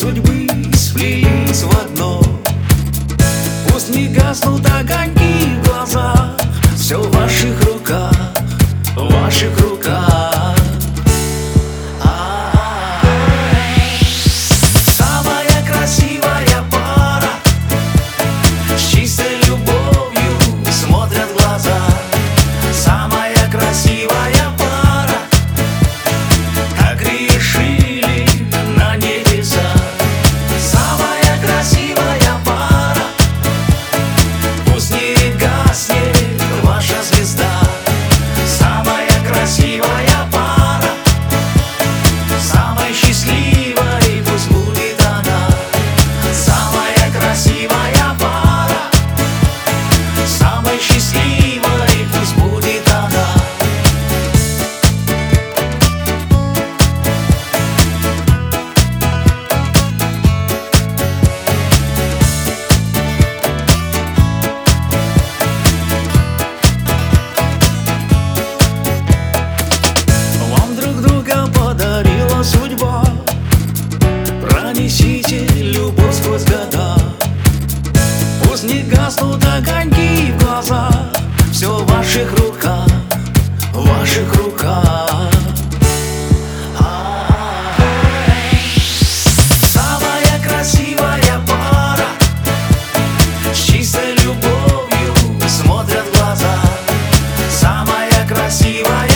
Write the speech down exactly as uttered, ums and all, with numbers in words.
судьбы сплелись в одно. Пусть не гаснут огоньки в глазах, все в ваших руках, в ваших руках. Самая красивая пара, с чистой любовью смотрят в глаза. Самая красивая пара, так решили на небеса. Самая красивая пара, пусть не гаснет ваша звезда. Самая красивая пара, самой счастливой пусть будет она. Самая красивая пара, самой счастливой пусть будет она. Вам друг друга подарила судьба, пронесите любовь сквозь года. Пусть не гаснут огоньки в глазах, все в ваших руках, в ваших руках. Самая красивая пара, с чистой любовью смотрят в глаза. Самая красивая